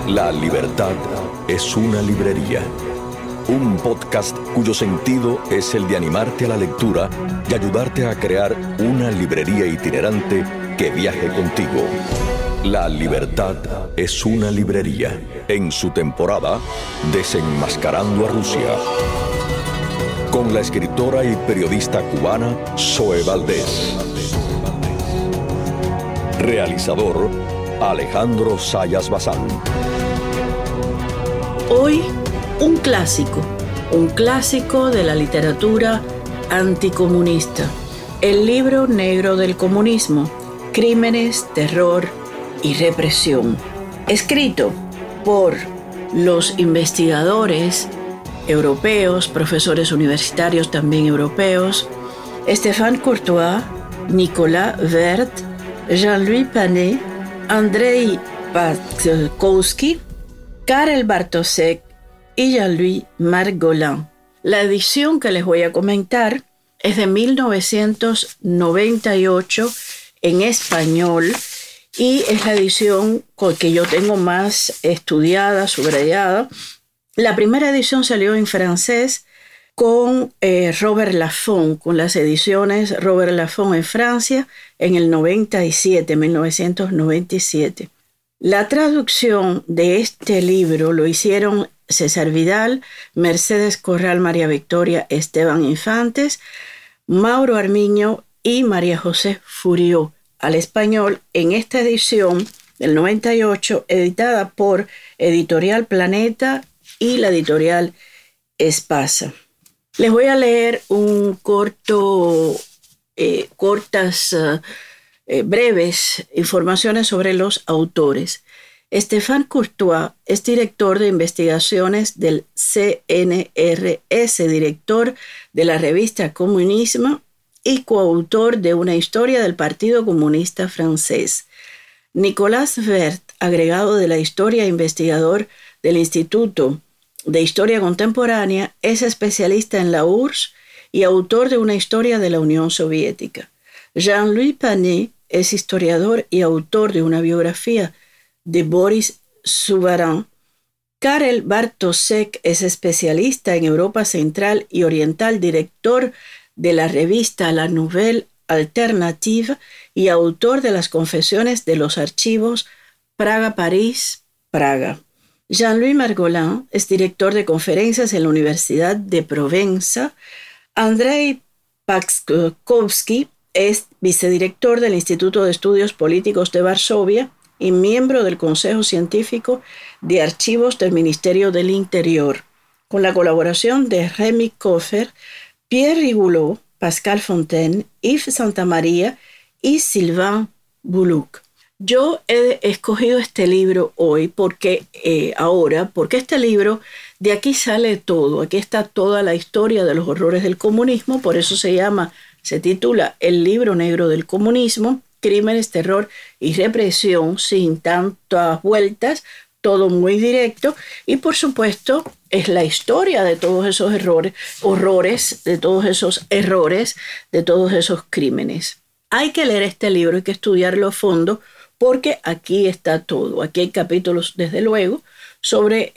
La libertad es una librería. Un podcast cuyo sentido es el de animarte a la lectura y ayudarte a crear una librería itinerante que viaje contigo. La libertad es una librería. En su temporada, Desenmascarando a Rusia. Con la escritora y periodista cubana Zoe Valdés. Realizador Alejandro Zayas Bazán. Hoy, un clásico de la literatura anticomunista, el libro negro del comunismo, Crímenes, Terror y Represión, escrito por los investigadores europeos, profesores universitarios también europeos, Stéphane Courtois, Nicolas Vert, Jean-Louis Panet, Andrei Paczkowski, Karel Bartósek y Jean-Louis Margolin. La edición que les voy a comentar es de 1998 en español y es la edición que yo tengo más estudiada, subrayada. La primera edición salió en francés con Robert Laffont, con las ediciones Robert Laffont en Francia en el 1997. La traducción de este libro lo hicieron César Vidal, Mercedes Corral, María Victoria Esteban Infantes, Mauro Armiño y María José Furió al español en esta edición del 98, editada por Editorial Planeta y la editorial Espasa. Les voy a leer un breves informaciones sobre los autores. Stéphane Courtois es director de investigaciones del CNRS, director de la revista Comunismo y coautor de una historia del Partido Comunista Francés. Nicolas Vert, agregado de la historia e investigador del Instituto de Historia Contemporánea, es especialista en la URSS y autor de una historia de la Unión Soviética. Jean-Louis Panet es historiador y autor de una biografía de Boris Zhuvarin. Karel Bartósek es especialista en Europa Central y Oriental, director de la revista La Nouvelle Alternative y autor de las Confesiones de los Archivos Praga-París, Praga. Jean-Louis Margolin es director de conferencias en la Universidad de Provenza. Andrei Paczkowski es vicedirector del Instituto de Estudios Políticos de Varsovia y miembro del Consejo Científico de Archivos del Ministerio del Interior, con la colaboración de Rémy Cofffer, Pierre Rigouleau, Pascal Fontaine, Yves Santamaría y Sylvain Boulouc. Yo he escogido este libro hoy porque este libro, de aquí sale todo, aquí está toda la historia de los horrores del comunismo, por eso se titula El libro negro del comunismo, Crímenes, Terror y Represión, sin tantas vueltas, todo muy directo, y por supuesto es la historia de todos esos horrores, de todos esos errores, de todos esos crímenes. Hay que leer este libro, hay que estudiarlo a fondo, porque aquí está todo. Aquí hay capítulos, desde luego, sobre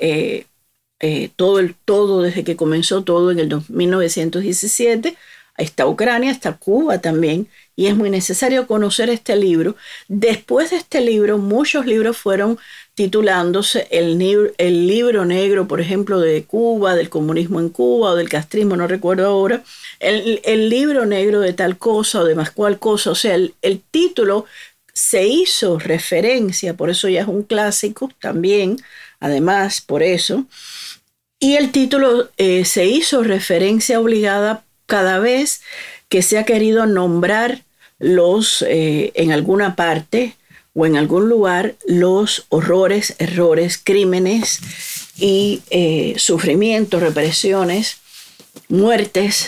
todo desde que comenzó todo en el 1917. Está Ucrania, está Cuba también, y es muy necesario conocer este libro. Después de este libro, muchos libros fueron titulándose el libro negro, por ejemplo, de Cuba, del comunismo en Cuba o del castrismo, no recuerdo ahora, el libro negro de tal cosa o de más cual cosa. O sea, el título se hizo referencia, por eso ya es un clásico también, además por eso, y el título se hizo referencia obligada cada vez que se ha querido nombrar en alguna parte o en algún lugar los horrores, errores, crímenes y sufrimientos, represiones, muertes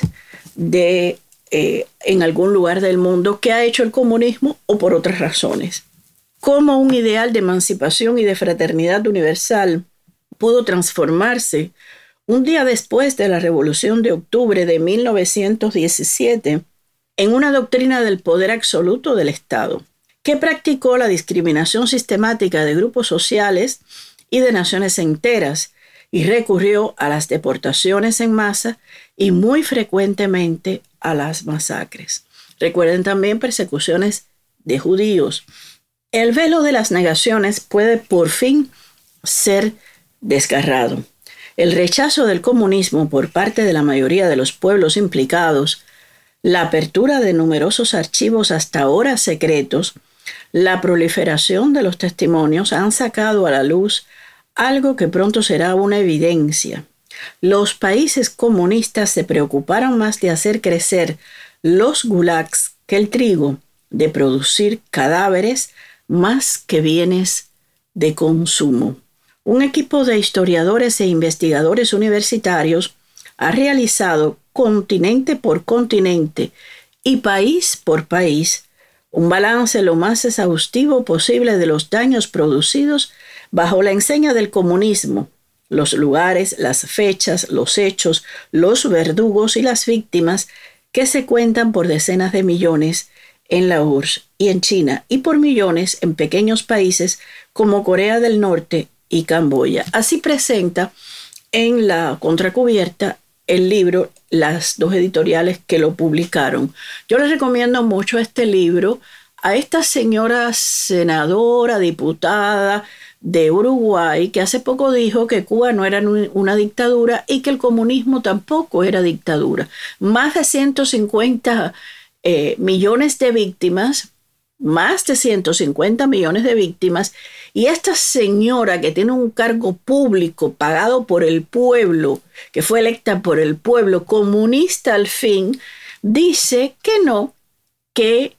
en algún lugar del mundo que ha hecho el comunismo o por otras razones. Cómo un ideal de emancipación y de fraternidad universal pudo transformarse un día después de la Revolución de Octubre de 1917 en una doctrina del poder absoluto del Estado, que practicó la discriminación sistemática de grupos sociales y de naciones enteras, y recurrió a las deportaciones en masa y muy frecuentemente a las masacres. Recuerden también persecuciones de judíos. El velo de las negaciones puede por fin ser desgarrado. El rechazo del comunismo por parte de la mayoría de los pueblos implicados, la apertura de numerosos archivos hasta ahora secretos, la proliferación de los testimonios han sacado a la luz algo que pronto será una evidencia. Los países comunistas se preocuparon más de hacer crecer los gulags que el trigo, de producir cadáveres más que bienes de consumo. Un equipo de historiadores e investigadores universitarios ha realizado continente por continente y país por país un balance lo más exhaustivo posible de los daños producidos bajo la enseña del comunismo, los lugares, las fechas, los hechos, los verdugos y las víctimas que se cuentan por decenas de millones en la URSS y en China y por millones en pequeños países como Corea del Norte y Camboya. Así presenta en la contracubierta el libro las dos editoriales que lo publicaron. Yo les recomiendo mucho este libro a esta señora senadora, diputada de Uruguay, que hace poco dijo que Cuba no era una dictadura y que el comunismo tampoco era dictadura. Más de 150 millones de víctimas, más de 150 millones de víctimas, y esta señora que tiene un cargo público pagado por el pueblo, que fue electa por el pueblo, comunista al fin, dice que no, que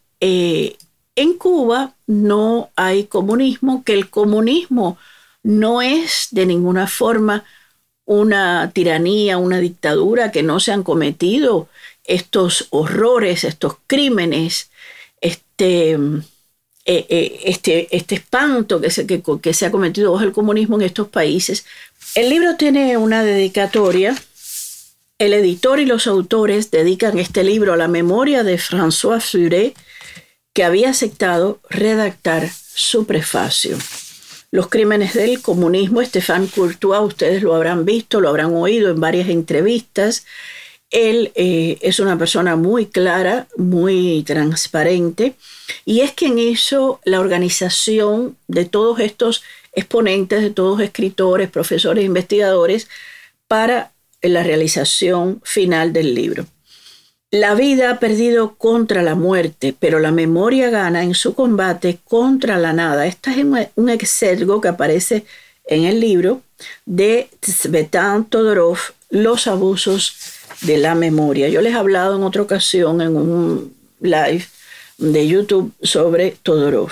en Cuba no hay comunismo, que el comunismo no es de ninguna forma una tiranía, una dictadura, que no se han cometido estos horrores, estos crímenes, este espanto que se ha cometido bajo el comunismo en estos países. El libro tiene una dedicatoria. El editor y los autores dedican este libro a la memoria de François Furet, que había aceptado redactar su prefacio. Los crímenes del comunismo, Stéphane Courtois, ustedes lo habrán visto, lo habrán oído en varias entrevistas. Él es una persona muy clara, muy transparente, y es quien hizo la organización de todos estos exponentes, de todos escritores, profesores, investigadores, para la realización final del libro. La vida ha perdido contra la muerte, pero la memoria gana en su combate contra la nada. Este es un exergo que aparece en el libro de Tzvetan Todorov, Los abusos de la memoria. Yo les he hablado en otra ocasión en un live de YouTube sobre Todorov.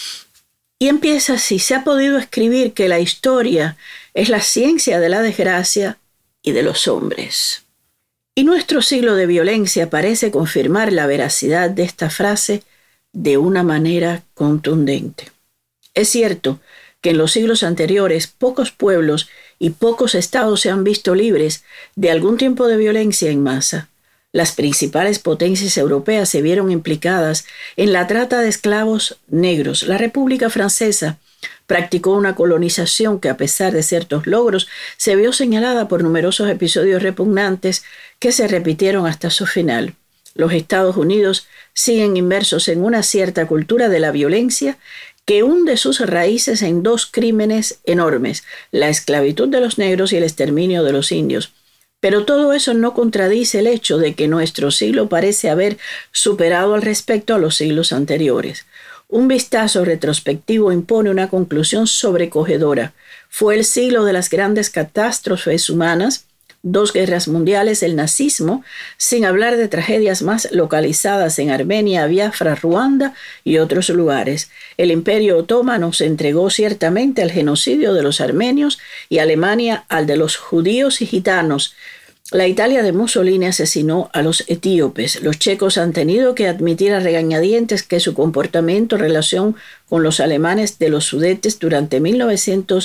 Y empieza así: se ha podido escribir que la historia es la ciencia de la desgracia y de los hombres. Y nuestro siglo de violencia parece confirmar la veracidad de esta frase de una manera contundente. Es cierto que en los siglos anteriores pocos pueblos y pocos estados se han visto libres de algún tipo de violencia en masa. Las principales potencias europeas se vieron implicadas en la trata de esclavos negros. La República Francesa practicó una colonización que, a pesar de ciertos logros, se vio señalada por numerosos episodios repugnantes que se repitieron hasta su final. Los Estados Unidos siguen inmersos en una cierta cultura de la violencia que hunde sus raíces en dos crímenes enormes: la esclavitud de los negros y el exterminio de los indios. Pero todo eso no contradice el hecho de que nuestro siglo parece haber superado al respecto a los siglos anteriores. Un vistazo retrospectivo impone una conclusión sobrecogedora. Fue el siglo de las grandes catástrofes humanas, 2 guerras mundiales, el nazismo, sin hablar de tragedias más localizadas en Armenia, Biafra, Ruanda y otros lugares. El Imperio Otomano se entregó ciertamente al genocidio de los armenios y Alemania al de los judíos y gitanos. La Italia de Mussolini asesinó a los etíopes. Los checos han tenido que admitir a regañadientes que su comportamiento en relación con los alemanes de los Sudetes durante 1940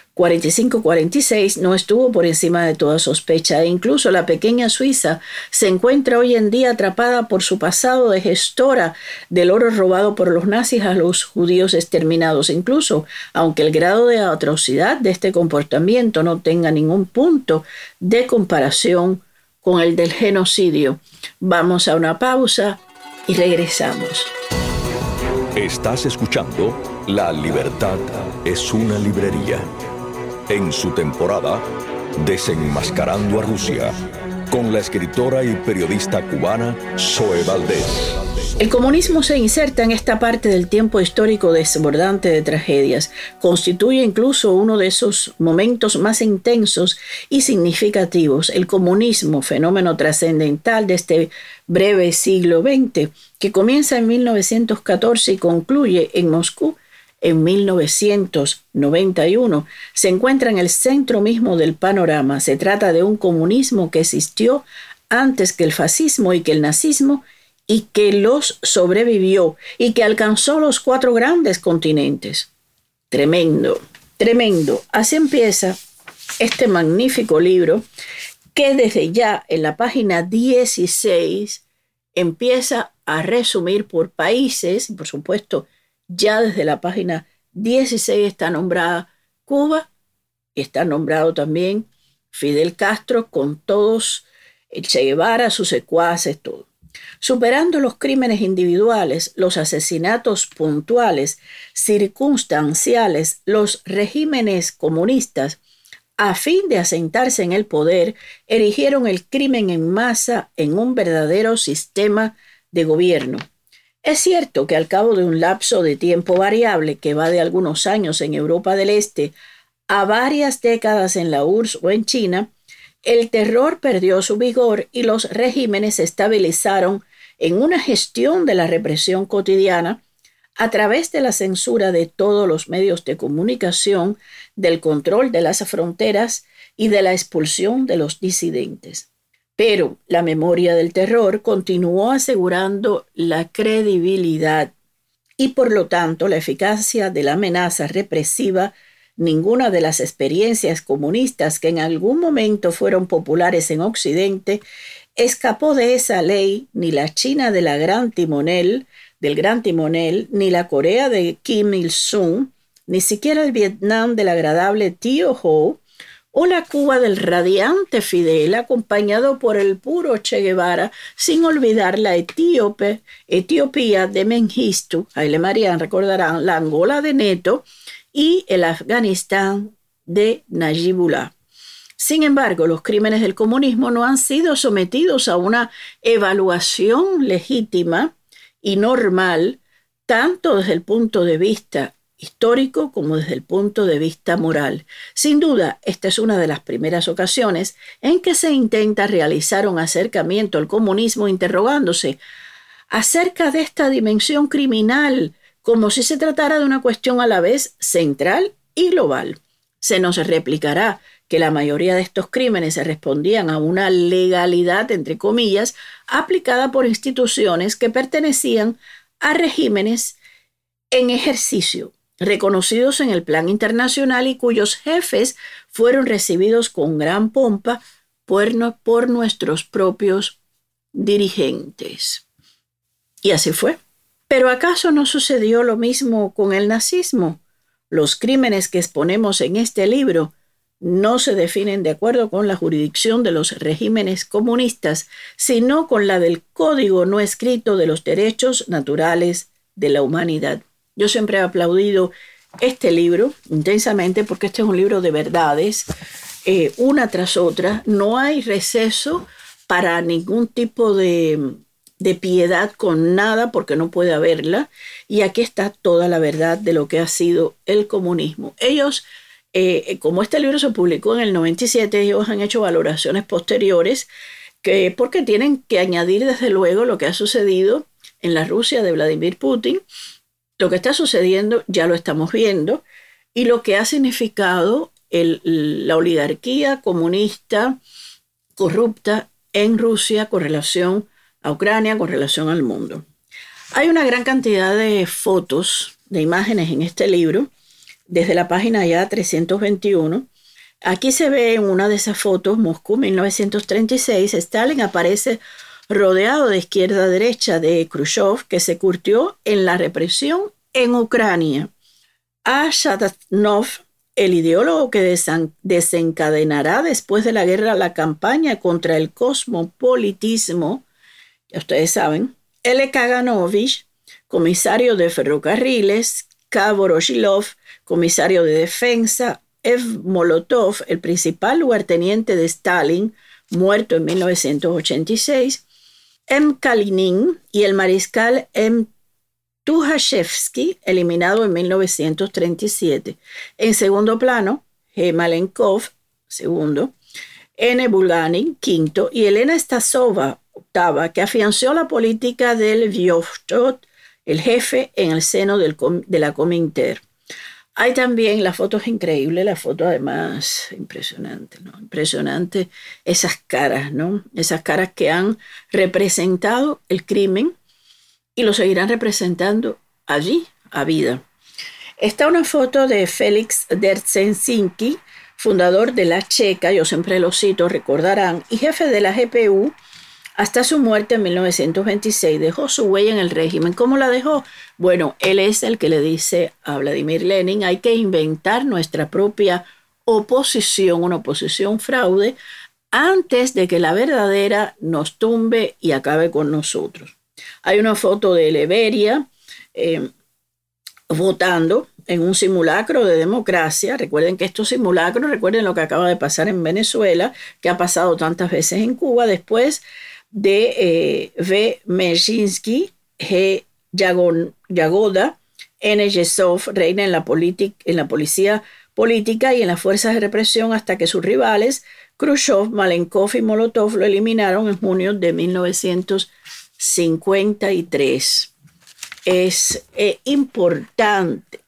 45-46 no estuvo por encima de toda sospecha e incluso la pequeña Suiza se encuentra hoy en día atrapada por su pasado de gestora del oro robado por los nazis a los judíos exterminados. Incluso, aunque el grado de atrocidad de este comportamiento no tenga ningún punto de comparación con el del genocidio. Vamos a una pausa y regresamos. Estás escuchando La Libertad es una librería. En su temporada, Desenmascarando a Rusia, con la escritora y periodista cubana Zoe Valdés. El comunismo se inserta en esta parte del tiempo histórico desbordante de tragedias. Constituye incluso uno de esos momentos más intensos y significativos. El comunismo, fenómeno trascendental de este breve siglo XX, que comienza en 1914 y concluye en Moscú en 1991, se encuentra en el centro mismo del panorama. Se trata de un comunismo que existió antes que el fascismo y que el nazismo y que los sobrevivió y que alcanzó los 4 grandes continentes. Tremendo, tremendo. Así empieza este magnífico libro que desde ya en la página 16 empieza a resumir por países, y por supuesto ya desde la página 16 está nombrada Cuba y está nombrado también Fidel Castro con todos, el Che Guevara, sus secuaces, todo. Superando los crímenes individuales, los asesinatos puntuales, circunstanciales, los regímenes comunistas, a fin de asentarse en el poder, erigieron el crimen en masa en un verdadero sistema de gobierno. Es cierto que al cabo de un lapso de tiempo variable que va de algunos años en Europa del Este a varias décadas en la URSS o en China, el terror perdió su vigor y los regímenes se estabilizaron en una gestión de la represión cotidiana a través de la censura de todos los medios de comunicación, del control de las fronteras y de la expulsión de los disidentes. Pero la memoria del terror continuó asegurando la credibilidad y, por lo tanto, la eficacia de la amenaza represiva. Ninguna de las experiencias comunistas que en algún momento fueron populares en Occidente escapó de esa ley, ni la China del Gran Timonel, ni la Corea de Kim Il-sung, ni siquiera el Vietnam del agradable Tio Ho, o la Cuba del radiante Fidel, acompañado por el puro Che Guevara, sin olvidar la Etiopía de Mengistu, Haile Mariam, recordarán, la Angola de Neto, y el Afganistán de Najibullah. Sin embargo, los crímenes del comunismo no han sido sometidos a una evaluación legítima y normal, tanto desde el punto de vista histórico como desde el punto de vista moral. Sin duda, esta es una de las primeras ocasiones en que se intenta realizar un acercamiento al comunismo interrogándose acerca de esta dimensión criminal, como si se tratara de una cuestión a la vez central y global. Se nos replicará que la mayoría de estos crímenes se respondían a una legalidad, entre comillas, aplicada por instituciones que pertenecían a regímenes en ejercicio, reconocidos en el plan internacional y cuyos jefes fueron recibidos con gran pompa por nuestros propios dirigentes. Y así fue. ¿Pero acaso no sucedió lo mismo con el nazismo? Los crímenes que exponemos en este libro no se definen de acuerdo con la jurisdicción de los regímenes comunistas, sino con la del Código no escrito de los derechos naturales de la humanidad. Yo siempre he aplaudido este libro intensamente porque este es un libro de verdades, una tras otra. No hay receso para ningún tipo de piedad con nada porque no puede haberla, y aquí está toda la verdad de lo que ha sido el comunismo. Ellos, como este libro se publicó en el 97, ellos han hecho valoraciones posteriores porque tienen que añadir desde luego lo que ha sucedido en la Rusia de Vladimir Putin. Lo que está sucediendo ya lo estamos viendo, y lo que ha significado la oligarquía comunista corrupta en Rusia con relación a Ucrania, con relación al mundo. Hay una gran cantidad de fotos, de imágenes en este libro, desde la página ya 321. Aquí se ve en una de esas fotos, Moscú 1936, Stalin aparece rodeado de izquierda a derecha de Khrushchev, que se curtió en la represión en Ucrania. A Shadnov, el ideólogo que desencadenará después de la guerra la campaña contra el cosmopolitismo, ya ustedes saben, L. Kaganovich, comisario de ferrocarriles, K. Voroshilov, comisario de defensa, Ev Molotov, el principal lugarteniente de Stalin, muerto en 1986, M. Kalinin y el mariscal M. Tukhachevsky, eliminado en 1937. En segundo plano, G. Malenkov, segundo, N. Bulganin, quinto, y Elena Stasova, octava, que afianzó la política del Vjovstod, el jefe en el seno de la Comintern. Hay también, la foto es increíble, la foto además impresionante, ¿no? Impresionante esas caras, ¿no? Esas caras que han representado el crimen y lo seguirán representando allí a vida. Está una foto de Félix Dzerzhinsky, fundador de la Checa, yo siempre lo cito, recordarán, y jefe de la GPU hasta su muerte en 1926. Dejó su huella en el régimen. ¿Cómo la dejó? Bueno, él es el que le dice a Vladimir Lenin, hay que inventar nuestra propia oposición, una oposición fraude, antes de que la verdadera nos tumbe y acabe con nosotros. Hay una foto de Leberia votando en un simulacro de democracia. Recuerden que estos simulacros, recuerden lo que acaba de pasar en Venezuela, que ha pasado tantas veces en Cuba, después de V. Merzhinsky, G. Yagoda, N. Yezhov reina en la policía política y en las fuerzas de represión hasta que sus rivales, Khrushchev, Malenkov y Molotov, lo eliminaron en junio de 1953. Es importante,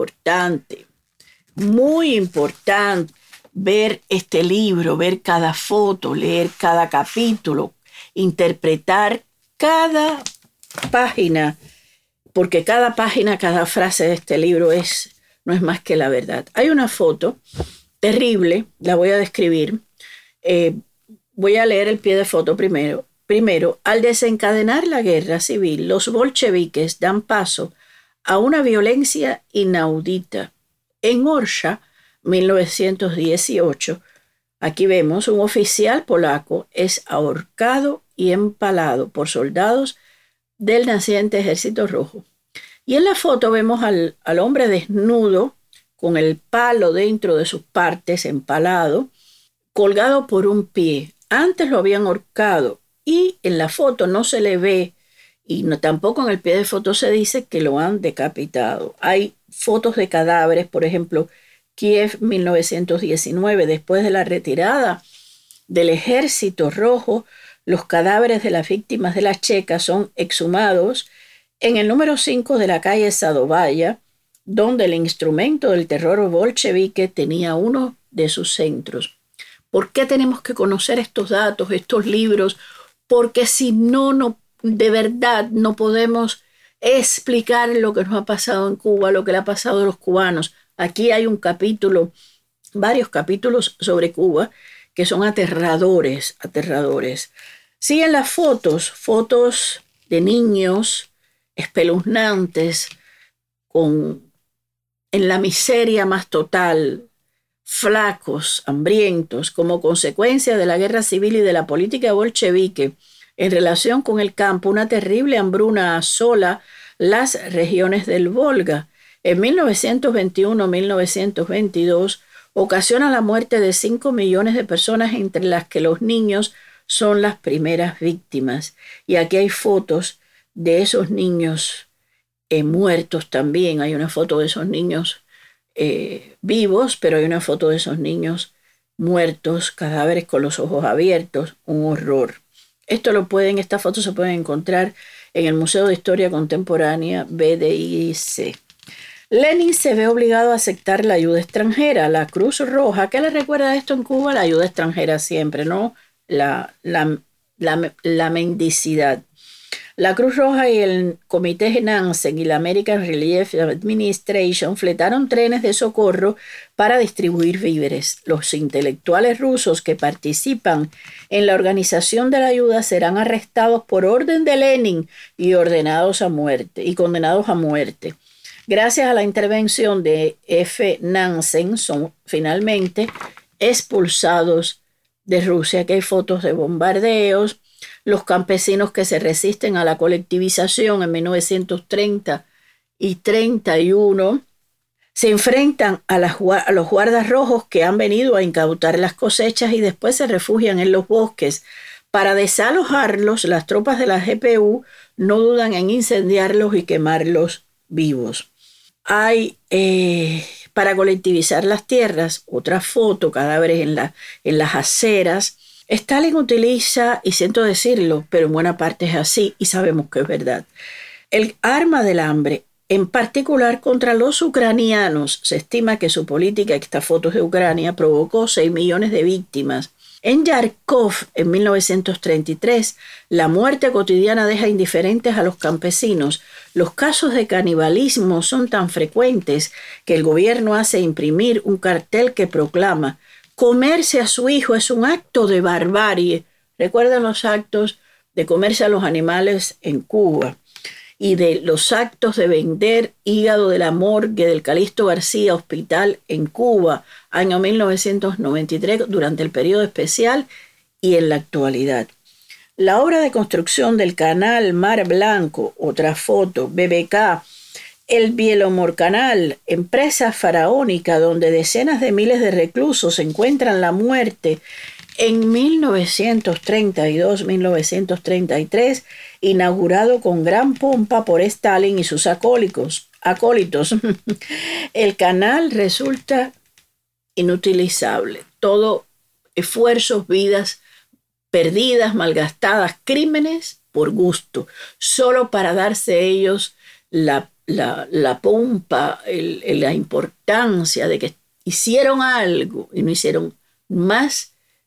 muy importante ver este libro, ver cada foto, leer cada capítulo, interpretar cada página, porque cada página, cada frase de este libro no es más que la verdad. Hay una foto terrible, la voy a describir. Voy a leer el pie de foto primero. Primero, al desencadenar la guerra civil, los bolcheviques dan paso a una violencia inaudita. En Orsha, 1918, aquí vemos un oficial polaco es ahorcado y empalado por soldados del naciente Ejército Rojo. Y en la foto vemos al hombre desnudo con el palo dentro de sus partes, empalado, colgado por un pie. Antes lo habían ahorcado y en la foto no se le ve y tampoco en el pie de foto se dice que lo han decapitado. Hay fotos de cadáveres, por ejemplo, Kiev 1919, después de la retirada del Ejército Rojo, los cadáveres de las víctimas de las checas son exhumados en el número 5 de la calle Sadovaya, donde el instrumento del terror bolchevique tenía uno de sus centros. ¿Por qué tenemos que conocer estos datos, estos libros? Porque si no, de verdad no podemos explicar lo que nos ha pasado en Cuba, lo que le ha pasado a los cubanos. Aquí hay un capítulo, varios capítulos sobre Cuba que son aterradores. Siguen las fotos de niños espeluznantes en la miseria más total, flacos, hambrientos, como consecuencia de la guerra civil y de la política bolchevique. En relación con el campo, una terrible hambruna asola las regiones del Volga. En 1921-1922 ocasiona la muerte de 5 millones de personas, entre las que los niños son las primeras víctimas. Y aquí hay fotos de esos niños muertos también. Hay una foto de esos niños vivos, pero hay una foto de esos niños muertos, cadáveres con los ojos abiertos, un horror. Estas fotos se pueden encontrar en el Museo de Historia Contemporánea BDIC. Lenin se ve obligado a aceptar la ayuda extranjera, la Cruz Roja. ¿Qué le recuerda esto en Cuba? La ayuda extranjera siempre, ¿no? La mendicidad. La Cruz Roja y el Comité Nansen y la American Relief Administration fletaron trenes de socorro para distribuir víveres. Los intelectuales rusos que participan en la organización de la ayuda serán arrestados por orden de Lenin y condenados a muerte. Gracias a la intervención de F. Nansen, son finalmente expulsados de Rusia. Aquí hay fotos de bombardeos. Los campesinos que se resisten a la colectivización en 1930 y 31 se enfrentan a los guardas rojos que han venido a incautar las cosechas y después se refugian en los bosques. Para desalojarlos, las tropas de la GPU no dudan en incendiarlos y quemarlos vivos. Hay, para colectivizar las tierras, otra foto, cadáveres en las aceras. Stalin utiliza, y siento decirlo, pero en buena parte es así y sabemos que es verdad, el arma del hambre, en particular contra los ucranianos. Se estima que su política, estas fotos de Ucrania, provocó 6 millones de víctimas. En Yarkov, en 1933, la muerte cotidiana deja indiferentes a los campesinos. Los casos de canibalismo son tan frecuentes que el gobierno hace imprimir un cartel que proclama: comerse a su hijo es un acto de barbarie. Recuerdan los actos de comerse a los animales en Cuba y de los actos de vender hígado de la morgue del Calixto García Hospital en Cuba, año 1993, durante el periodo especial y en la actualidad. La obra de construcción del canal Mar Blanco, otra foto, BBK, el Bielomor-Canal, empresa faraónica donde decenas de miles de reclusos encuentran la muerte en 1932-1933, inaugurado con gran pompa por Stalin y sus acólitos. El canal resulta inutilizable. Todo esfuerzos, vidas perdidas, malgastadas, crímenes por gusto, solo para darse ellos la pompa, la importancia de que hicieron algo y no hicieron más.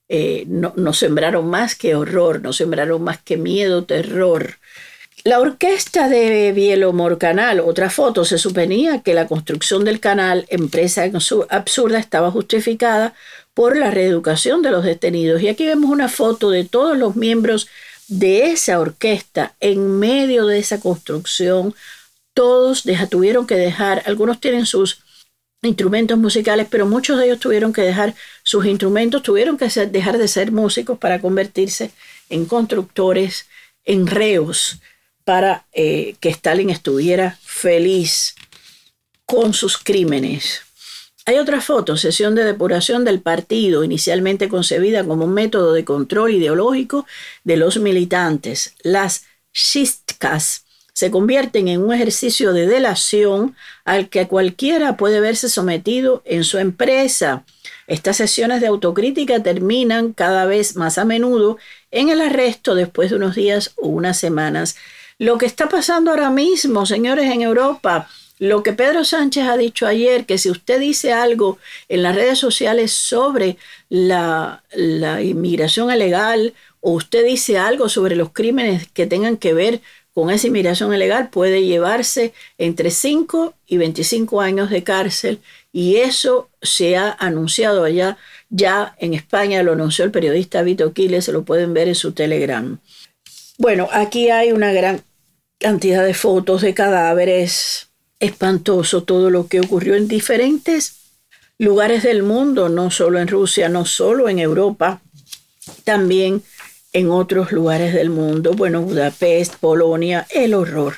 No sembraron más que horror, no sembraron más que miedo, terror. La orquesta de Bielomor-Canal, otra foto, se suponía que la construcción del canal, empresa absurda, estaba justificada por la reeducación de los detenidos. Y aquí vemos una foto de todos los miembros de esa orquesta en medio de esa construcción. Todos tuvieron que dejar, algunos tienen sus instrumentos musicales, pero muchos de ellos tuvieron que dejar sus instrumentos, tuvieron que dejar de ser músicos para convertirse en constructores, en reos, para que Stalin estuviera feliz con sus crímenes. Hay otra foto, sesión de depuración del partido, inicialmente concebida como un método de control ideológico de los militantes. Las chistkas se convierten en un ejercicio de delación al que cualquiera puede verse sometido en su empresa. Estas sesiones de autocrítica terminan cada vez más a menudo en el arresto después de unos días o unas semanas. Lo que está pasando ahora mismo, señores, en Europa, lo que Pedro Sánchez ha dicho ayer, que si usted dice algo en las redes sociales sobre la inmigración ilegal o usted dice algo sobre los crímenes que tengan que ver con esa inmigración ilegal, puede llevarse entre 5 y 25 años de cárcel, y eso se ha anunciado allá, ya en España lo anunció el periodista Vito Quiles, se lo pueden ver en su Telegram. Bueno, aquí hay una gran cantidad de fotos de cadáveres, espantoso todo lo que ocurrió en diferentes lugares del mundo, no solo en Rusia, no solo en Europa, también en otros lugares del mundo. Bueno, Budapest, Polonia, el horror,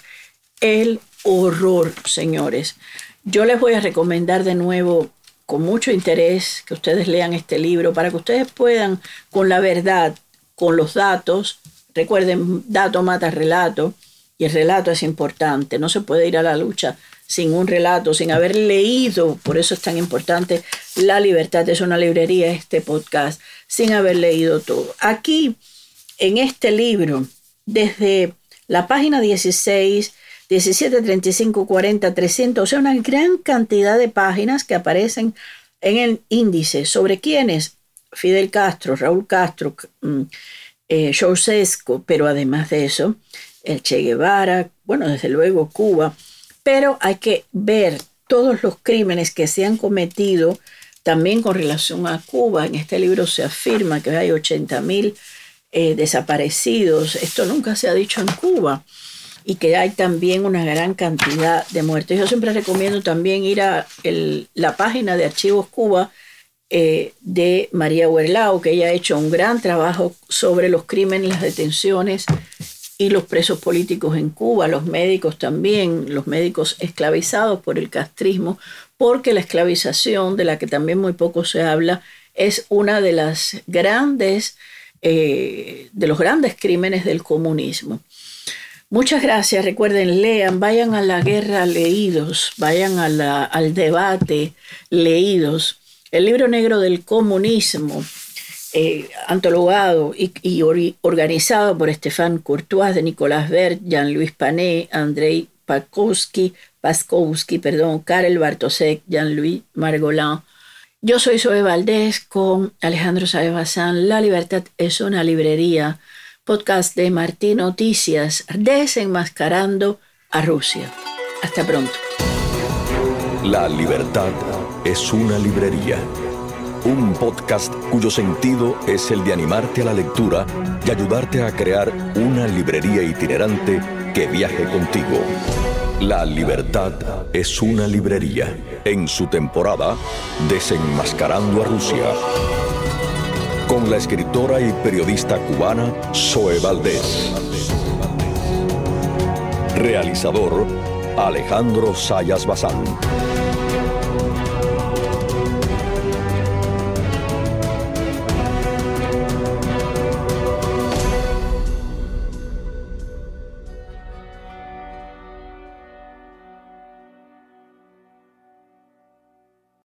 señores. Yo les voy a recomendar de nuevo, con mucho interés, que ustedes lean este libro para que ustedes puedan, con la verdad, con los datos, recuerden, dato mata relato, y el relato es importante. No se puede ir a la lucha sin un relato, sin haber leído. Por eso es tan importante La Libertad es una librería, este podcast, sin haber leído todo. Aquí, en este libro, desde la página 16, 17, 35, 40, 300, o sea, una gran cantidad de páginas que aparecen en el índice. ¿Sobre quiénes? Fidel Castro, Raúl Castro, Ceausescu, pero además de eso, el Che Guevara, bueno, desde luego Cuba, pero hay que ver todos los crímenes que se han cometido también con relación a Cuba. En este libro se afirma que hay 80,000 desaparecidos. Esto nunca se ha dicho en Cuba. Y que hay también una gran cantidad de muertes. Yo siempre recomiendo también ir a la página de Archivos Cuba de María Huerlao, que ella ha hecho un gran trabajo sobre los crímenes, las detenciones y los presos políticos en Cuba, los médicos también, los médicos esclavizados por el castrismo, porque la esclavización, de la que también muy poco se habla, es una de las grandes, de los grandes crímenes del comunismo. Muchas gracias. Recuerden, lean, vayan a la guerra leídos, vayan al debate leídos. El libro negro del comunismo, antologado y organizado por Stéphane Courtois, de Nicolas Vert, Jean-Louis Panet, Andrei Paskowski, Karel Bartosek, Jean-Louis Margolin. Yo soy Zoe Valdés con Alejandro Sáez Bazán. La libertad es una librería. Podcast de Martí Noticias, desenmascarando a Rusia. Hasta pronto. La libertad es una librería. Un podcast cuyo sentido es el de animarte a la lectura y ayudarte a crear una librería itinerante que viaje contigo. La libertad es una librería. En su temporada, Desenmascarando a Rusia. Con la escritora y periodista cubana Zoe Valdés. Realizador Alejandro Sáez Bazán.